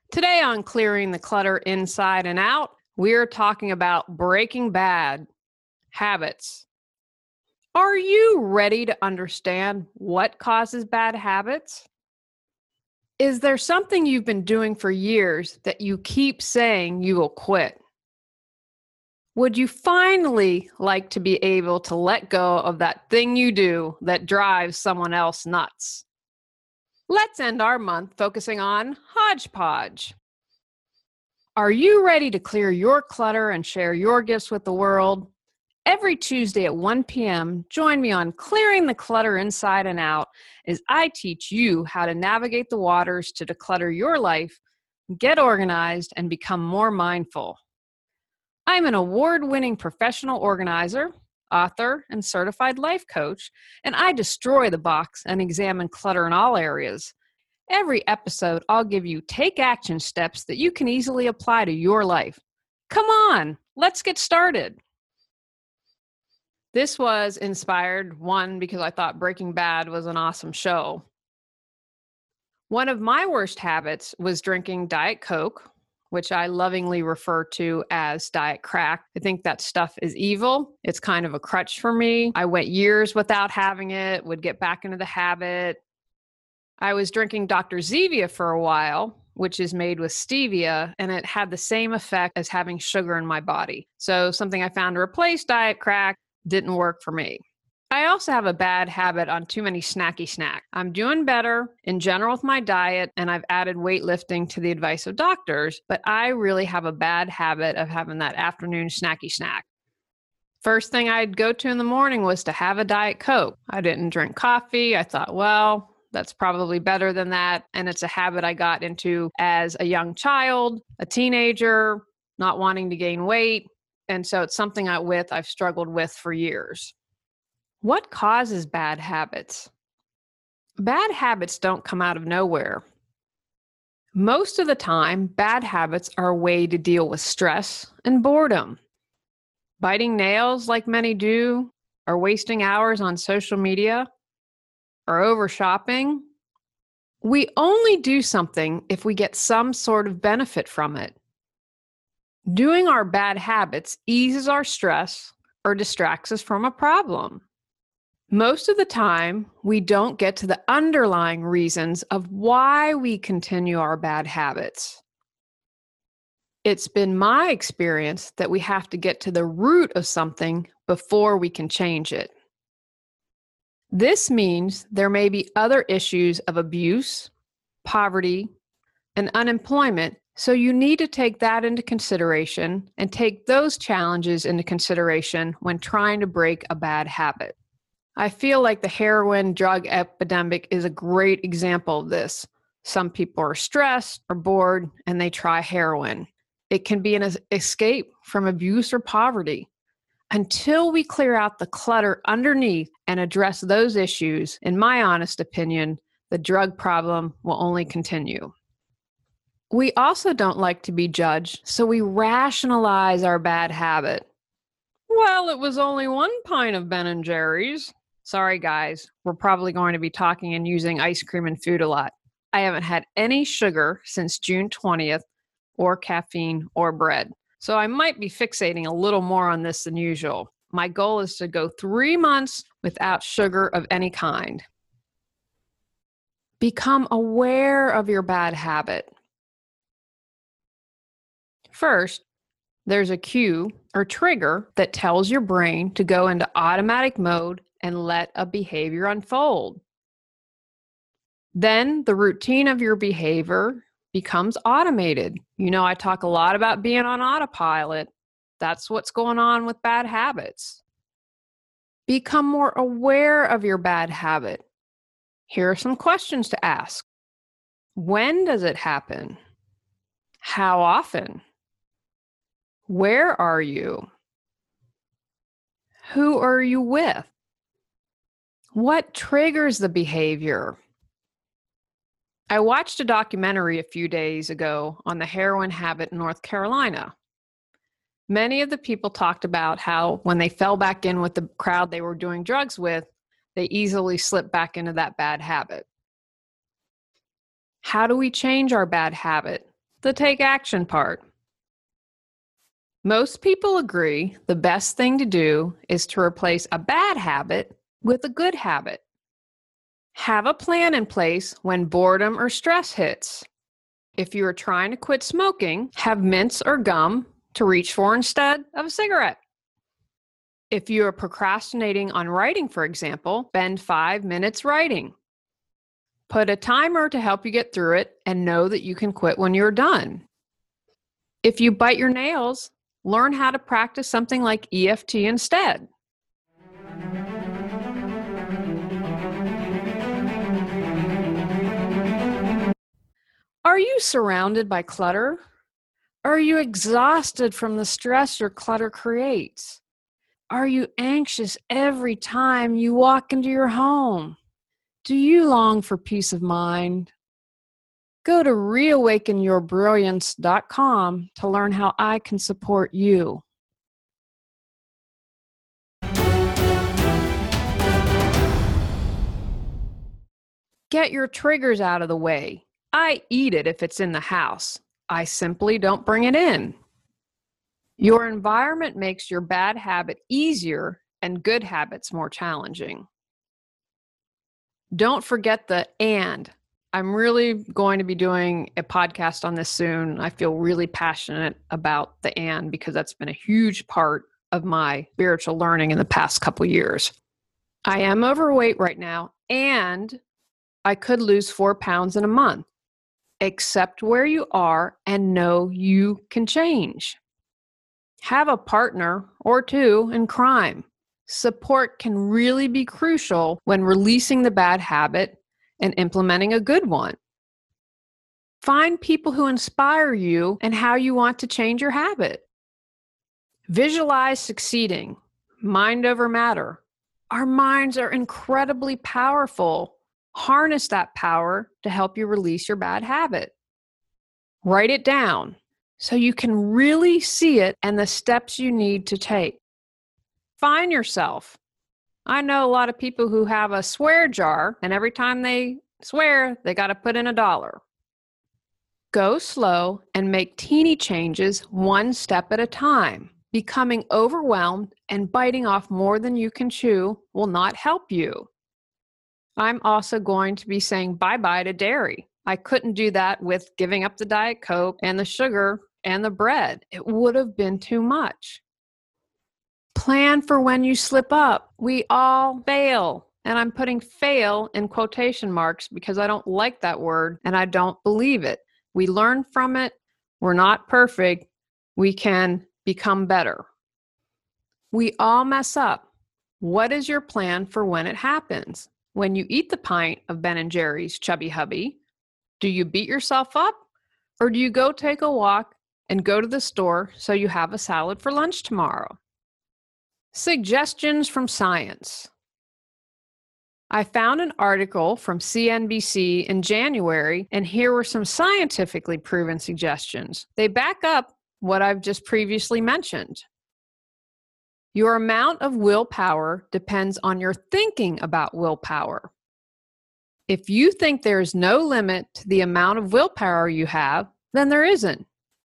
Today on Clearing the Clutter Inside and Out, we're talking about breaking bad habits. Are you ready to understand what causes bad habits? Is there something you've been doing for years that you keep saying you will quit? Would you finally like to be able to let go of that thing you do that drives someone else nuts? Let's end our month focusing on hodgepodge. Are you ready to clear your clutter and share your gifts with the world? Every Tuesday at 1 p.m., join me on Clearing the Clutter Inside and Out as I teach you how to navigate the waters to declutter your life, get organized, and become more mindful. I'm an award-winning professional organizer, author, and certified life coach, and I destroy the box and examine clutter in all areas. Every episode, I'll give you take action steps that you can easily apply to your life. Come on, let's get started. This was inspired, one, because I thought Breaking Bad was an awesome show. One of my worst habits was drinking Diet Coke, which I lovingly refer to as Diet Crack. I think that stuff is evil. It's kind of a crutch for me. I went years without having it, would get back into the habit. I was drinking Dr. Zevia for a while, which is made with stevia, and it had the same effect as having sugar in my body. So something I found to replace Diet Crack didn't work for me. I also have a bad habit on too many snacky snacks. I'm doing better in general with my diet, and I've added weightlifting to the advice of doctors, but I really have a bad habit of having that afternoon snacky snack. First thing I'd go to in the morning was to have a Diet Coke. I didn't drink coffee. I thought, well, that's probably better than that. And it's a habit I got into as a young child, a teenager, not wanting to gain weight. And so it's something I've struggled with for years. What causes bad habits? Bad habits don't come out of nowhere. Most of the time, bad habits are a way to deal with stress and boredom. Biting nails like many do, or wasting hours on social media, or over shopping. We only do something if we get some sort of benefit from it. Doing our bad habits eases our stress or distracts us from a problem. Most of the time, we don't get to the underlying reasons of why we continue our bad habits. It's been my experience that we have to get to the root of something before we can change it. This means there may be other issues of abuse, poverty, and unemployment, so you need to take that into consideration and take those challenges into consideration when trying to break a bad habit. I feel like the heroin drug epidemic is a great example of this. Some people are stressed or bored and they try heroin. It can be an escape from abuse or poverty. Until we clear out the clutter underneath and address those issues, in my honest opinion, the drug problem will only continue. We also don't like to be judged, so we rationalize our bad habit. Well, it was only 1 pint of Ben & Jerry's. Sorry, guys, we're probably going to be talking and using ice cream and food a lot. I haven't had any sugar since June 20th, or caffeine, or bread. So I might be fixating a little more on this than usual. My goal is to go 3 months without sugar of any kind. Become aware of your bad habit. First, there's a cue or trigger that tells your brain to go into automatic mode and let a behavior unfold. Then the routine of your behavior becomes automated. You know, I talk a lot about being on autopilot. That's what's going on with bad habits. Become more aware of your bad habit. Here are some questions to ask. When does it happen? How often? Where are you? Who are you with? What triggers the behavior? I watched a documentary a few days ago on the heroin habit in North Carolina. Many of the people talked about how when they fell back in with the crowd they were doing drugs with, they easily slipped back into that bad habit. How do we change our bad habit? the take action part. Most people agree the best thing to do is to replace a bad habit with a good habit. Have a plan in place when boredom or stress hits. If you are trying to quit smoking, have mints or gum to reach for instead of a cigarette. If you are procrastinating on writing, for example, spend 5 minutes writing. Put a timer to help you get through it and know that you can quit when you're done. If you bite your nails, learn how to practice something like EFT instead. Are you surrounded by clutter? Are you exhausted from the stress your clutter creates? Are you anxious every time you walk into your home? Do you long for peace of mind? Go to reawakenyourbrilliance.com to learn how I can support you. Get your triggers out of the way. I eat it if it's in the house. I simply don't bring it in. Your environment makes your bad habit easier and good habits more challenging. Don't forget the and. I'm really going to be doing a podcast on this soon. I feel really passionate about the and because that's been a huge part of my spiritual learning in the past couple years. I am overweight right now, and I could lose 4 pounds in a month. Accept where you are and know you can change. Have a partner or two in crime. Support can really be crucial when releasing the bad habit and implementing a good one. Find people who inspire you and how you want to change your habit. Visualize succeeding. Mind over matter. Our minds are incredibly powerful. Harness that power to help you release your bad habit. Write it down so you can really see it and the steps you need to take. Find yourself. I know a lot of people who have a swear jar, and every time they swear, they got to put in $1. Go slow and make teeny changes one step at a time. Becoming overwhelmed and biting off more than you can chew will not help you. I'm also going to be saying bye-bye to dairy. I couldn't do that with giving up the Diet Coke and the sugar and the bread. It would have been too much. Plan for when you slip up. We all fail. And I'm putting fail in quotation marks because I don't like that word and I don't believe it. We learn from it. We're not perfect. We can become better. We all mess up. What is your plan for when it happens? When you eat the pint of Ben & Jerry's Chubby Hubby, do you beat yourself up? Or do you go take a walk and go to the store so you have a salad for lunch tomorrow? Suggestions from science. I found an article from CNBC in January, and here were some scientifically proven suggestions. They back up what I've just previously mentioned. Your amount of willpower depends on your thinking about willpower. If you think there is no limit to the amount of willpower you have, then there isn't.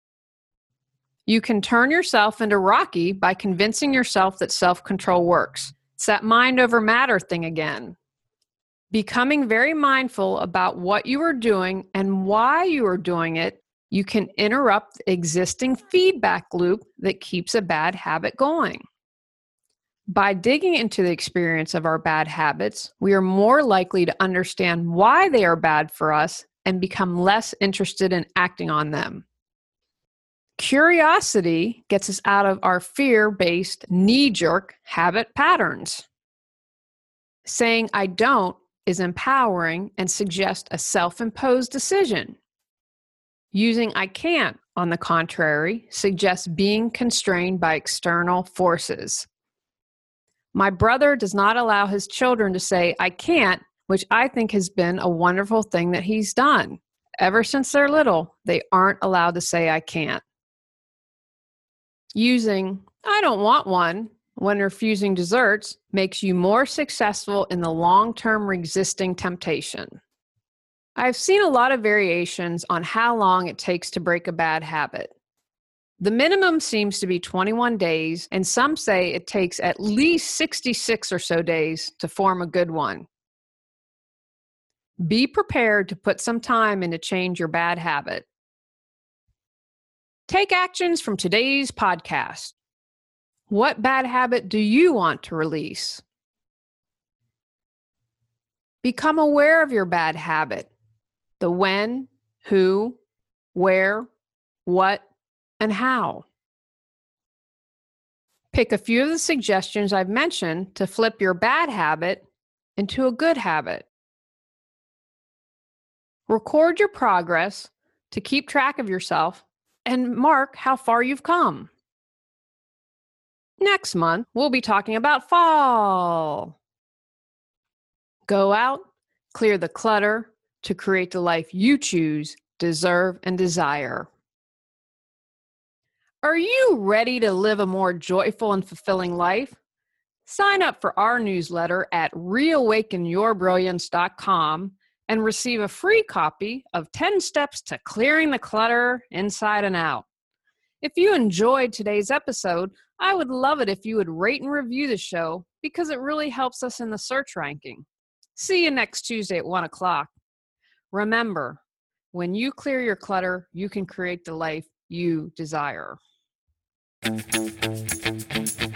You can turn yourself into Rocky by convincing yourself that self-control works. It's that mind over matter thing again. Becoming very mindful about what you are doing and why you are doing it, you can interrupt the existing feedback loop that keeps a bad habit going. By digging into the experience of our bad habits, we are more likely to understand why they are bad for us and become less interested in acting on them. Curiosity gets us out of our fear-based, knee-jerk habit patterns. Saying I don't is empowering and suggests a self-imposed decision. Using I can't, on the contrary, suggests being constrained by external forces. My brother does not allow his children to say I can't, which I think has been a wonderful thing that he's done. Ever since they're little, they aren't allowed to say I can't. Using I don't want one when refusing desserts makes you more successful in the long-term resisting temptation. I've seen a lot of variations on how long it takes to break a bad habit. The minimum seems to be 21 days, and some say it takes at least 66 or so days to form a good one. Be prepared to put some time in to change your bad habit. Take actions from today's podcast. What bad habit do you want to release? Become aware of your bad habit. The when, who, where, what, and how. Pick a few of the suggestions I've mentioned to flip your bad habit into a good habit. Record your progress to keep track of yourself and mark how far you've come. Next month, we'll be talking about fall. Go out, clear the clutter to create the life you choose, deserve, and desire. Are you ready to live a more joyful and fulfilling life? Sign up for our newsletter at reawakenyourbrilliance.com and receive a free copy of 10 Steps to Clearing the Clutter Inside and Out. If you enjoyed today's episode, I would love it if you would rate and review the show because it really helps us in the search ranking. See you next Tuesday at 1 o'clock. Remember, when you clear your clutter, you can create the life you desire.